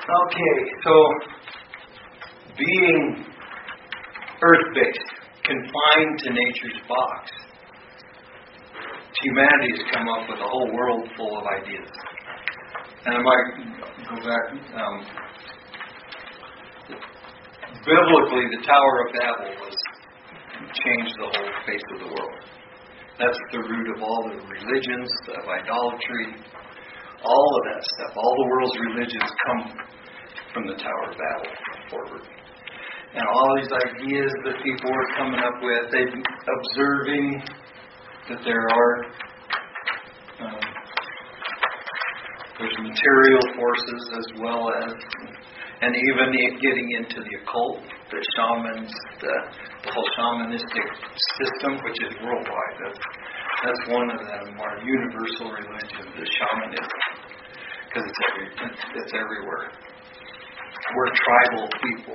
Okay, so being earth-based, confined to nature's box, humanity has come up with a whole world full of ideas. And I might go back. Biblically, the Tower of Babel changed the whole face of the world. That's the root of all the religions, of idolatry, all of that stuff. All the world's religions come from the Tower of Babel forward. And all these ideas that people were coming up with, they observing that there's material forces as well as, and even getting into the occult, the shamans, the whole shamanistic system, which is worldwide. That's one of the more universal religions, the shamanism, because it's everywhere. Where tribal people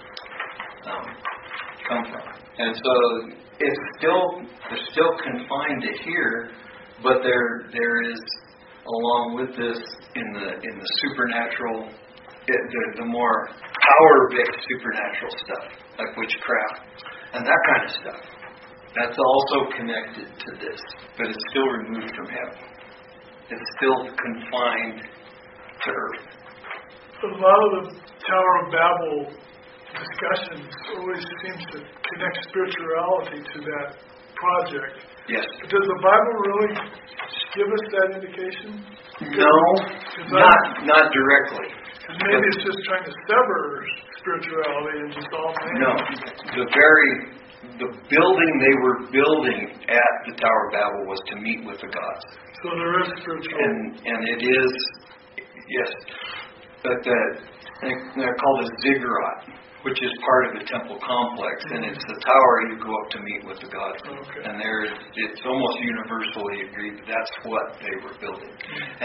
come from, and so they're still confined to here, but there is, along with this, in the supernatural, the more power-based supernatural stuff, like witchcraft and that kind of stuff. That's also connected to this, but it's still removed from heaven. It's still confined to earth. A lot of the Tower of Babel discussions always seems to connect spirituality to that project. Yes. Does the Bible really give us that indication? No, not directly. Because maybe it's just trying to sever spirituality and just all man. No, the building they were building at the Tower of Babel was to meet with the gods. So there is spiritual. And it is, yes, but they're called a ziggurat, which is part of the temple complex, and it's the tower you go up to meet with the gods. Okay. And it's almost universally agreed that that's what they were building. And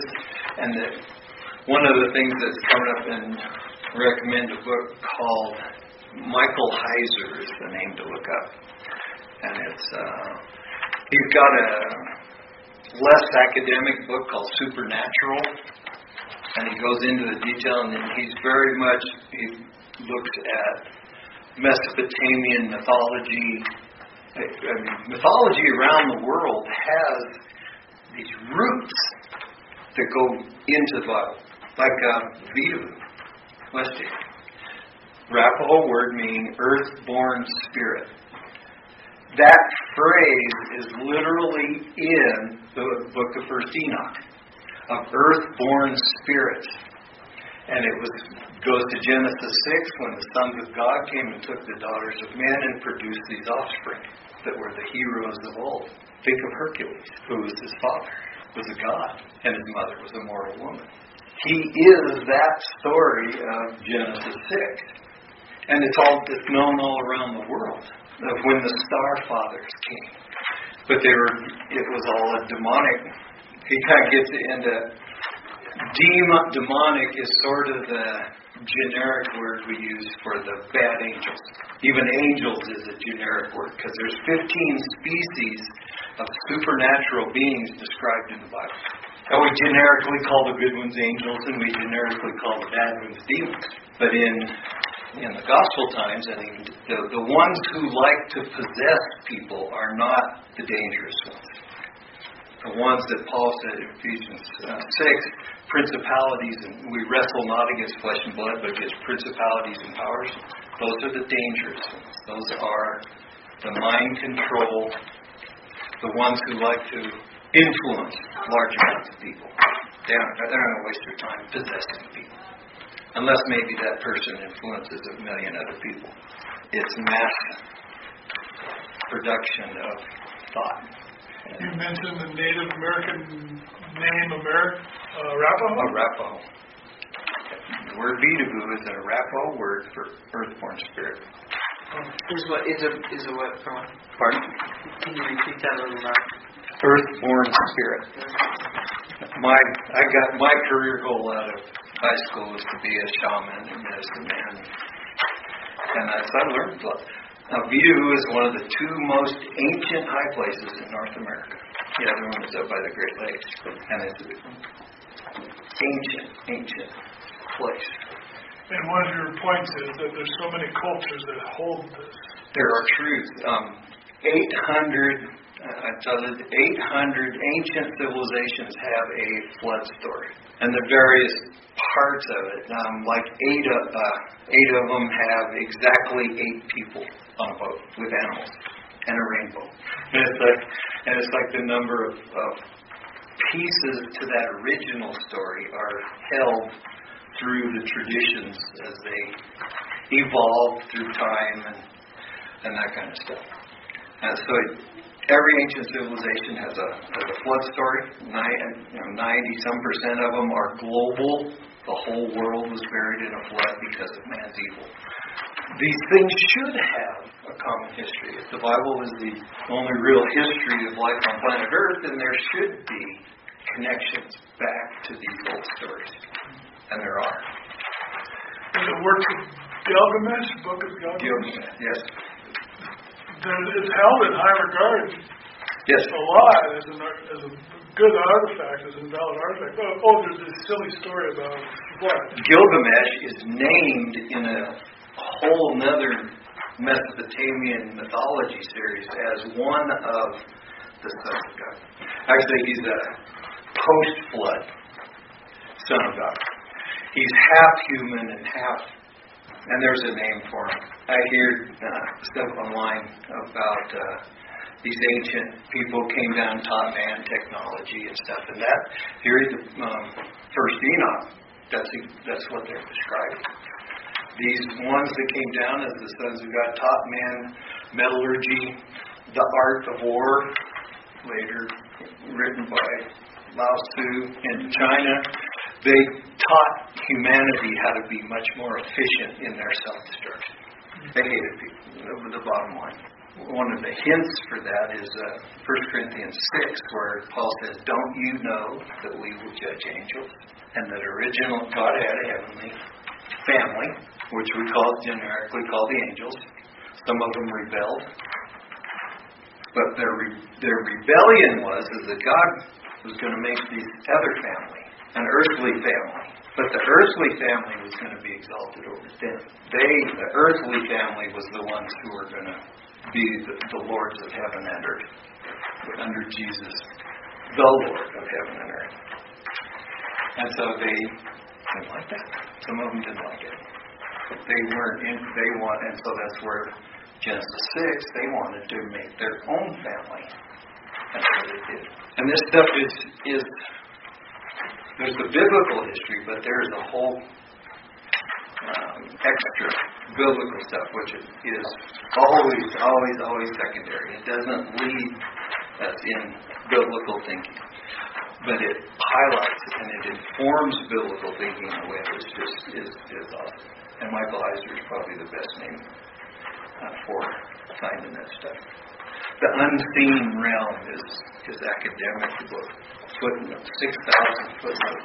one of the things that's coming up, and recommend a book called Michael Heiser is the name to look up, and he's got a less academic book called Supernatural, and he goes into the detail, and he looks at Mesopotamian mythology. Mythology around the world has these roots that go into the Bible, like Vidavu, Westie. Arapaho word meaning earth-born spirit. That phrase is literally in the book of First Enoch, of earth-born spirits. And it goes to Genesis 6 when the sons of God came and took the daughters of men and produced these offspring that were the heroes of old. Think of Hercules, who was his father, was a god, and his mother was a mortal woman. He is that story of Genesis 6. And it's known all around the world of when the Star Fathers came. But it was all a demonic. He kind of gets into demonic is sort of the generic word we use for the bad angels. Even angels is a generic word because there's 15 species of supernatural beings described in the Bible. And we generically call the good ones angels, and we generically call the bad ones demons. But in the gospel times, I mean, the ones who like to possess people are not the dangerous ones. The ones that Paul said in Ephesians 6, principalities, and we wrestle not against flesh and blood, but against principalities and powers. Those are the dangerous ones. Those are the mind control, the ones who like to influence large amounts of people. They're not going to waste their time possessing people. Unless maybe that person influences a million other people. It's mass production of thought. You mentioned the Native American name, Arapaho? Arapaho. The word Vidavu is an Arapaho word for earthborn spirit. Is a what? Pardon? Can you repeat that a little more? Earthborn spirit. I got my career goal out of high school was to be a shaman and medicine man. And as I learned, now Vidavu is one of the two most ancient high places in North America. The other one is up by the Great Lakes. And it's ancient. place. And one of your points is that there's so many cultures that hold this. There are truths. 800 ancient civilizations have a flood story, and the various parts of it, like eight of them have exactly 8 people on a boat with animals and a rainbow, and it's like the number of pieces to that original story are held through the traditions as they evolve through time and that kind of stuff. So every ancient civilization has a flood story. 90-some% of them are global. The whole world was buried in a flood because of man's evil. These things should have a common history. If the Bible is the only real history of life on planet Earth, then there should be connections back to these old stories. And there are. In the works of Gilgamesh, Book of Gilgamesh, yes. It's held in high regard. Yes. A lot as a good artifact, as a valid artifact. There's this silly story about what? Gilgamesh is named in a whole nother Mesopotamian mythology series as one of the sons of God. Actually, he's a post-flood son of God. He's half human and there's a name for him. I hear stuff online about these ancient people came down and taught man technology and stuff, and that here is first Enoch. That's what they're describing. These ones that came down as the sons of God taught man metallurgy, the art of war, later written by Lao Tzu in China. They taught humanity how to be much more efficient in their self-destruction. They hated people. That was the bottom line. One of the hints for that is 1 Corinthians 6, where Paul says, "Don't you know that we will judge angels?" And that original God had a heavenly family, which we generically call the angels. Some of them rebelled. But their rebellion was that God was going to make this other family an earthly family. But the earthly family was going to be exalted over them. The earthly family was the ones who were going to be the lords of heaven and earth. Under Jesus, the Lord of heaven and earth. And so they didn't like that. Some of them didn't like it. And so that's where Genesis 6, they wanted to make their own family. That's what they did. And this stuff is there's the biblical history, but there's a whole extra biblical stuff, which is always secondary. It doesn't lead us in biblical thinking, but it highlights and it informs biblical thinking in a way that is awesome. And Michael Heiser is probably the best name for finding that stuff. The Unseen Realm is academic book. 6,000 footnotes.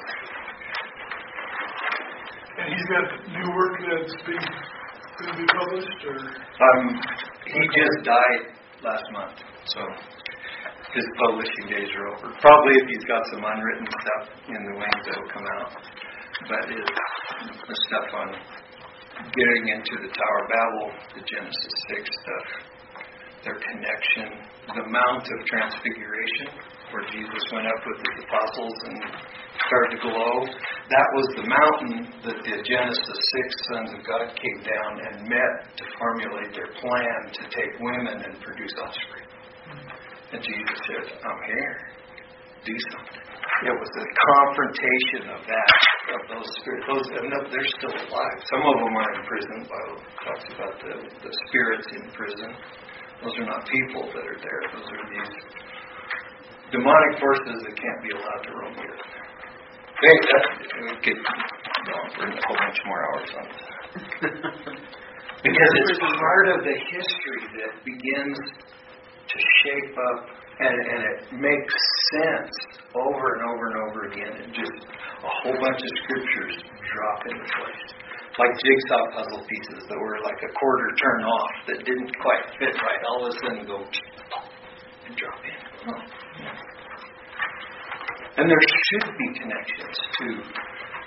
And he's got new work that's going to be published, or? He just died last month, so his publishing days are over. Probably if he's got some unwritten stuff in the wings, that'll come out. But the stuff on getting into the Tower of Babel, the Genesis 6 stuff, their connection, the Mount of Transfiguration, where Jesus went up with his apostles and started to glow. That was the mountain that the Genesis 6 sons of God came down and met to formulate their plan to take women and produce offspring. And Jesus said, "I'm here. Do something." It was a confrontation of those spirits. They're still alive. Some of them are in prison. The Bible talks about the spirits in prison. Those are not people that are there. Those are these demonic forces that can't be allowed to roam the earth. We could go on for a whole bunch more hours on this. Because it's part of the history that begins to shape up, and it makes sense over and over and over again. And just a whole bunch of scriptures drop into place. Like jigsaw puzzle pieces that were like a quarter turn off that didn't quite fit right. All of a sudden go and drop in. And there should be connections to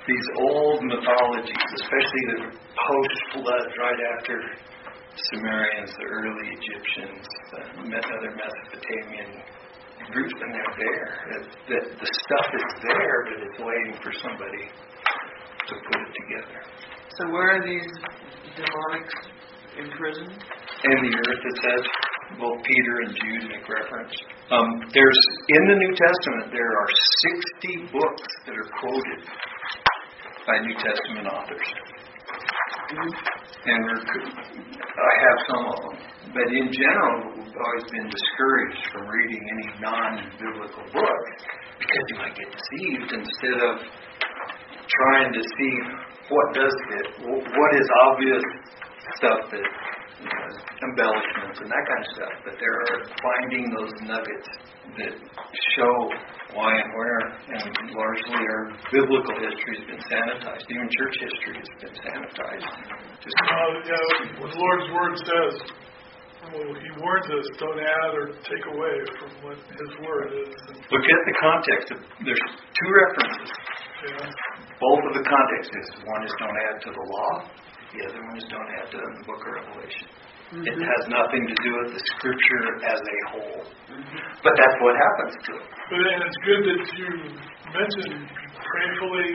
these old mythologies, especially the post-flood, right after Sumerians, the early Egyptians, the other Mesopotamian groups, and they're there. The stuff is there, but it's waiting for somebody to put it together. So where are these demonics imprisoned? In the earth, it says. Both Peter and Jude make reference. There's in the New Testament there are 60 books that are quoted by New Testament authors, and I have some of them. But in general, we've always been discouraged from reading any non-biblical book because you might get deceived instead of trying to see what does fit, what is obvious stuff that. Embellishments and that kind of stuff, but there are finding those nuggets that show why and where, and largely our biblical history has been sanitized. Even church history has been sanitized. What the Lord's Word says, He warns us, don't add or take away from what His Word is. Look at the context. There's two references. Yeah. Both of the contexts. One is don't add to the law. The other one is don't add to the book of Revelation. It has nothing to do with the Scripture as a whole. But that's what happens to it. And it's good that you mentioned prayerfully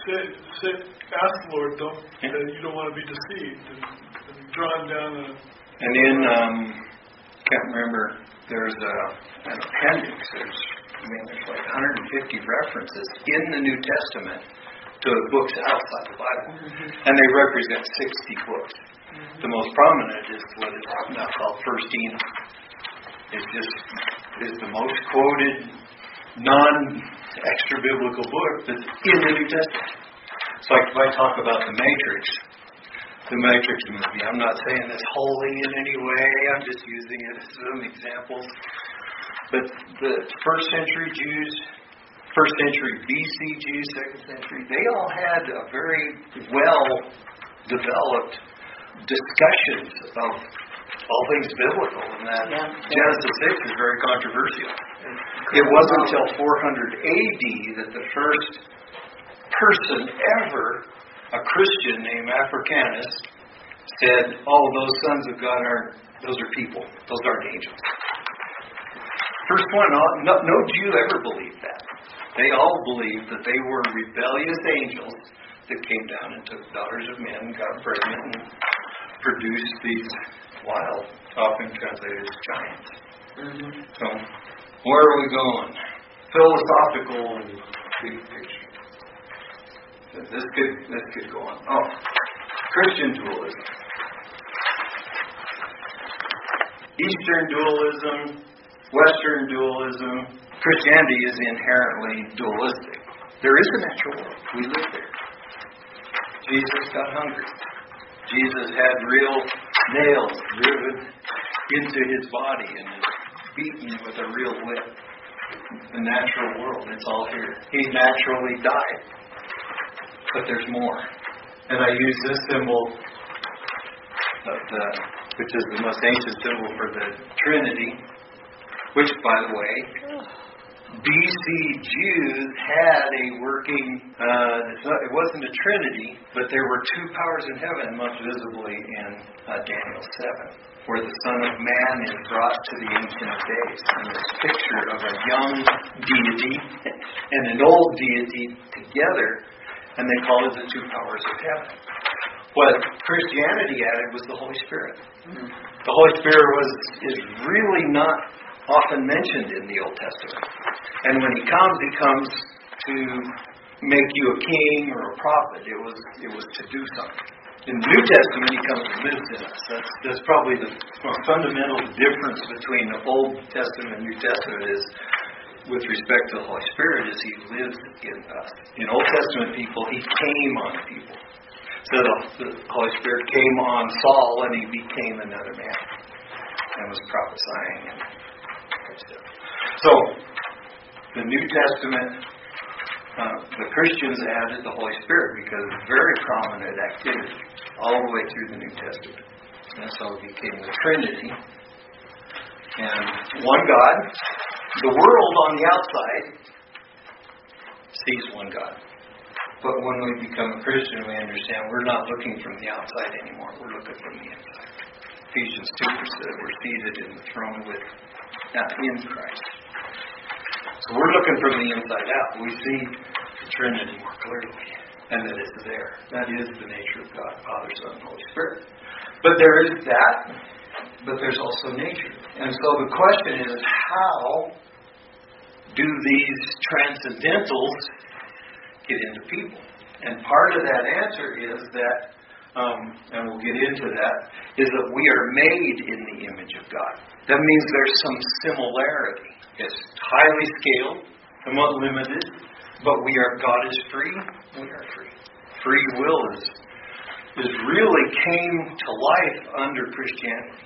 ask the Lord, that you don't want to be deceived and drawn down. And then, can't remember, there's an appendix. There's like 150 references in the New Testament to books outside the Bible. And they represent 60 books. The most prominent is what is now called First Enoch. It just is the most quoted non-extra biblical book that's in the New Testament. It's like if I talk about the Matrix movie, I'm not saying this wholly in any way, I'm just using it as some examples. But the first century Jews, first century BC Jews, second century, they all had a very well-developed discussions of all things biblical, and that Genesis 6 is very controversial. It wasn't until 400 AD that the first person ever, a Christian named Africanus, said, those sons of God those are people, those aren't angels. First one, no Jew ever believed that. They all believed that they were rebellious angels that came down and took daughters of men, got pregnant, and produced these wild, often translated as giants. So, where are we going? Philosophical and big picture. This could go on. Christian dualism. Eastern dualism, Western dualism. Christianity is inherently dualistic. There is a natural world. We live there. Jesus got hungry. Jesus had real nails driven into His body and is beaten with a real whip. The natural world, it's all here. He naturally died. But there's more. And I use this symbol, which is the most ancient symbol for the Trinity, which, by the way, BC Jews had a working, it wasn't a Trinity, but there were two powers in heaven, most visibly in Daniel 7, where the Son of Man is brought to the Ancient of Days. And this picture of a young deity and an old deity together, and they call it the two powers of heaven. What Christianity added was the Holy Spirit. The Holy Spirit is really not often mentioned in the Old Testament. And when He comes to make you a king or a prophet. It was to do something. In the New Testament, He comes and lives in us. That's probably the most fundamental difference between the Old Testament and New Testament is, with respect to the Holy Spirit, is He lives in us. In Old Testament people, He came on people. So the Holy Spirit came on Saul and he became another man and was prophesying and stuff. So, the New Testament, the Christians added the Holy Spirit because it's very prominent activity all the way through the New Testament. And so it became the Trinity. And one God. The world on the outside sees one God. But when we become a Christian, we understand we're not looking from the outside anymore. We're looking from the inside. Ephesians 2 says we're seated in the throne in Christ. So we're looking from the inside out. We see the Trinity more clearly, and that it's there. That is the nature of God, Father, Son, and Holy Spirit. But there is that, but there's also nature. And so the question is, how do these transcendentals get into people? And part of that answer is that, and we'll get into that, is that we are made in the image of God. That means there's some similarity. It's highly scaled, somewhat limited, but God is free, we are free. Free will is really came to life under Christianity.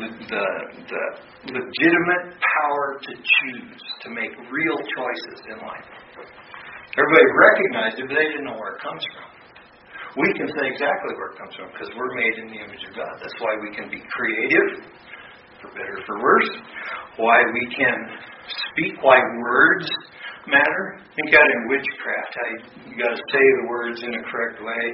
The legitimate power to choose, to make real choices in life. Everybody recognized it, but they didn't know where it comes from. We can say exactly where it comes from because we're made in the image of God. That's why we can be creative, for better or for worse. Why we can speak, why words matter. Think out in witchcraft, how you got to say the words in a correct way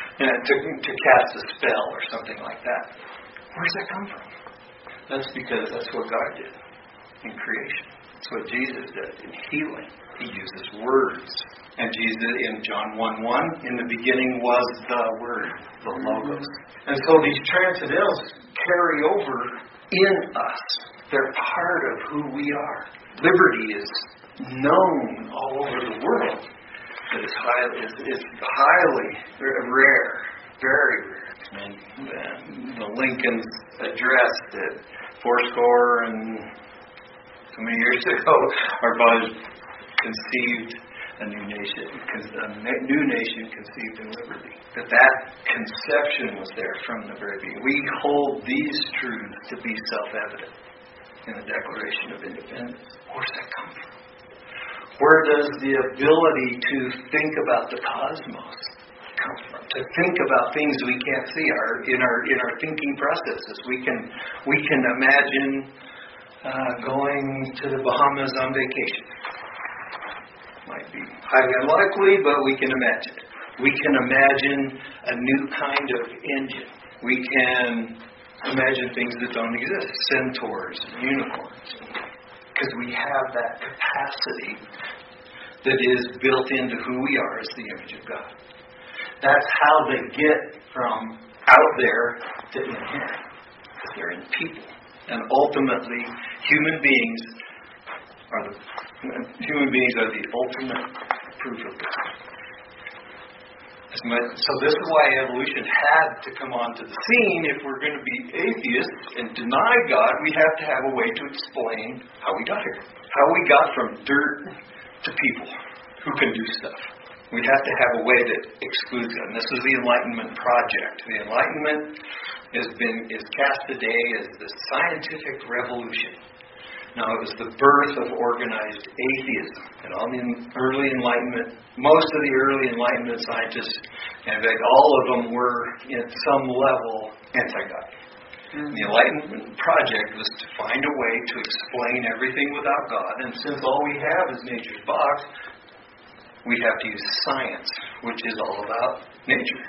to cast a spell or something like that. Where's that come from? That's because that's what God did in creation. That's what Jesus did in healing. He uses words. And Jesus, in John 1:1, in the beginning was the Word, the Logos. And so these transcendentals carry over in us. They're part of who we are. Liberty is known all over the world. It is highly rare, very rare. And the Lincoln's address that fourscore and so many years ago, our fathers conceived a new nation conceived in liberty. That conception was there from the very beginning. We hold these truths to be self-evident in the Declaration of Independence. Where's that come from? Where does the ability to think about the cosmos come from? To think about things we can't see in our thinking processes. We can imagine going to the Bahamas on vacation. Might be highly unlikely, but we can imagine it. We can imagine a new kind of engine. We can imagine things that don't exist, centaurs and unicorns, because we have that capacity that is built into who we are as the image of God. That's how they get from out there to in here, because they're in people. And ultimately, human beings are the ultimate proof of this. So this is why evolution had to come onto the scene. If we're going to be atheists and deny God, we have to have a way to explain how we got here. How we got from dirt to people who can do stuff. We have to have a way that excludes them. This is the Enlightenment project. The Enlightenment is cast today as the scientific revolution. Now, it was the birth of organized atheism. And all the early Enlightenment, most of the early Enlightenment scientists, and in fact, all of them were, at some level, anti-God. Mm-hmm. The Enlightenment project was to find a way to explain everything without God. And since all we have is nature's box, we have to use science, which is all about nature.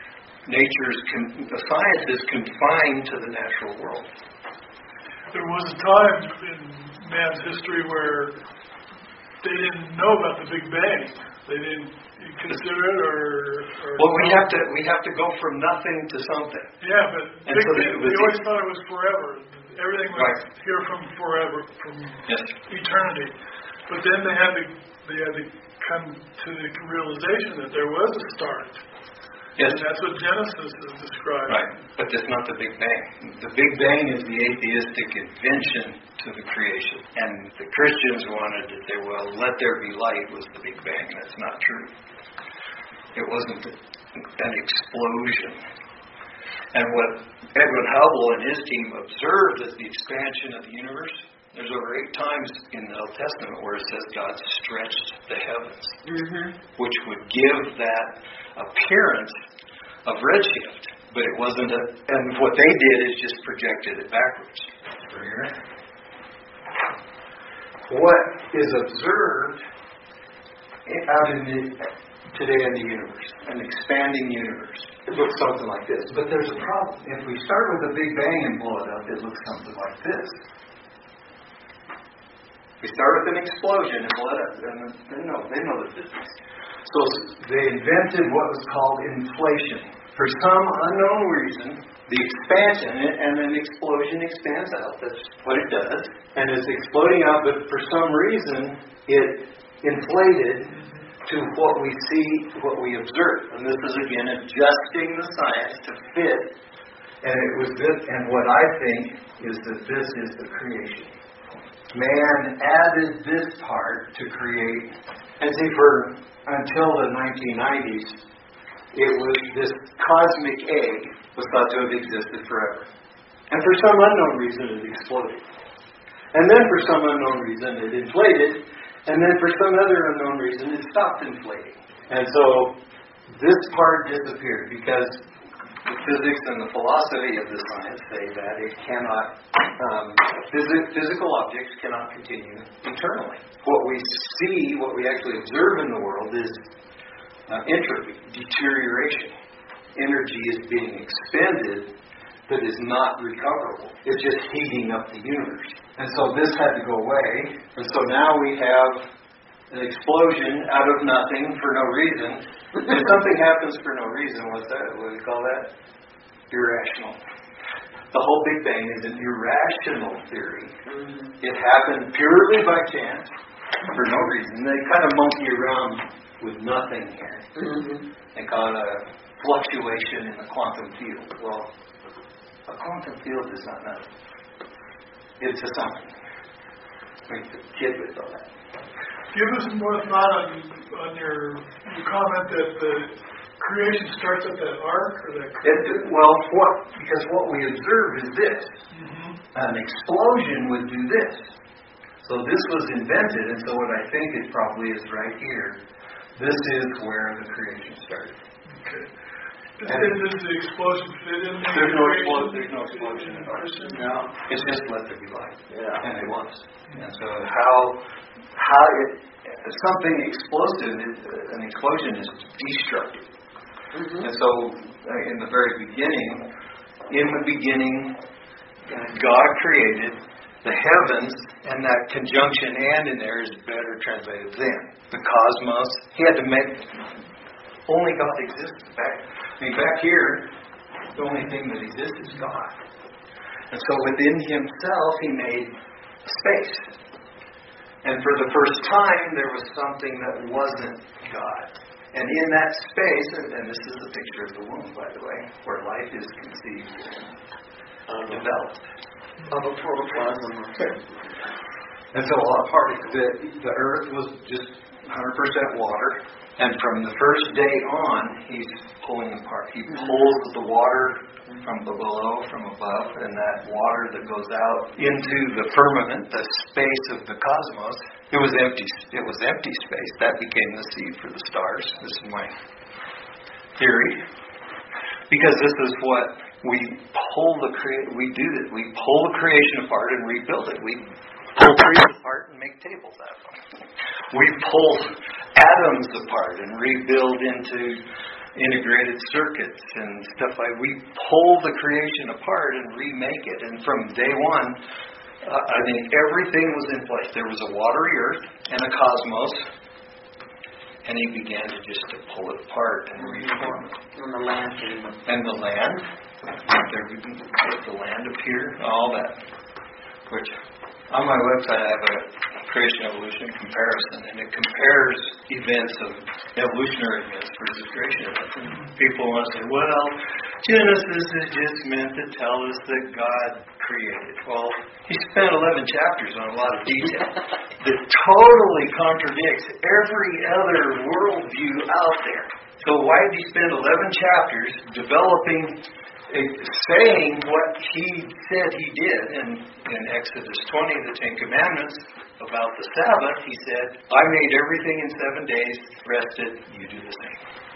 The science is confined to the natural world. There was a time in man's history where they didn't know about the Big Bang. They didn't consider it or well, we have to go from nothing to something. Yeah, but they always thought it was forever. Everything was here from forever, from eternity. But then they had to come to the realization that there was a start. Yes. And that's what Genesis is described. Right, but that's not the Big Bang. The Big Bang is the atheistic invention to the creation. And the Christians wanted to say, well, let there be light was the Big Bang. That's not true. It wasn't an explosion. And what Edwin Hubble and his team observed is the expansion of the universe. There's over 8 times in the Old Testament where it says God stretched the heavens, which would give that appearance of redshift. But it wasn't and what they did is just projected it backwards. What is observed out in the today in the universe, an expanding universe. It looks something like this. But there's a problem. If we start with a Big Bang and blow it up, it looks something like this. We start with an explosion and blow it up. And they know the physics. So they invented what was called inflation. For some unknown reason, the expansion, and an explosion expands out. That's what it does. And it's exploding out, but for some reason, it inflated to what we see, what we observe. And this is, again, adjusting the science to fit. And it was this, and what I think is that this is the creation. Man added this part to create. And see, until the 1990s, it was this cosmic egg was thought to have existed forever. And for some unknown reason, it exploded. And then for some unknown reason, it inflated. And then for some other unknown reason, it stopped inflating. And so this part disappeared because the physics and the philosophy of the science say that it cannot, physical objects cannot continue eternally. What we see, what we actually observe in the world is entropy, deterioration. Energy is being expended that is not recoverable. It's just heating up the universe. And so this had to go away. And so now we have an explosion out of nothing for no reason. If something happens for no reason, what's that? What do we call that? Irrational. The whole Big Bang is an irrational theory. It happened purely by chance for no reason. They kind of monkey around with nothing here. They call it a fluctuation in the quantum field. Well, a quantum field is not nothing. It's a something. The kid would know that. Give us more thought on your comment that the creation starts at that arc or that. Because what we observe is this. An explosion would do this. So this was invented, and so what I think it probably is right here. This is where the creation started. Okay. Does the explosion fit in there? There's no explosion in ours. No. It's just let there be light. Yeah. And it was. And so how something explosive, an explosion is destructive. And so in the very beginning, God created the heavens, and that conjunction "and" in there is better translated than. The cosmos. He had to make. Only God exists. Back here, the only thing that exists is God. And so within Himself, He made space. And for the first time, there was something that wasn't God. And in that space, and this is a picture of the womb, by the way, where life is conceived and developed. Of a protoplasm. And so the earth was just 100% water. And from the first day on, He's pulling apart. He pulls the water from below, from above, and that water that goes out into the firmament, the space of the cosmos. It was empty space. That became the seed for the stars. This is my theory. Because this is what we do that. We pull the creation apart and rebuild it. We pull trees apart and make tables out of them. We pull atoms apart and rebuild into integrated circuits and stuff like. We pull the creation apart and remake it. And from day one, I think everything was in place. There was a watery earth and a cosmos, and He began to pull it apart and reform it. And the land came. And the land, the land appeared, all that. Which on my website I have a creation evolution comparison, and it compares events of evolutionary events versus creation events. And people want to say, well, Genesis is just meant to tell us that God created. Well, He spent 11 chapters on a lot of detail that totally contradicts every other worldview out there. So why did He spend 11 chapters saying what He said He did? And in Exodus 20, the Ten Commandments, about the Sabbath, He said, I made everything in 7 days, rested, you do the same.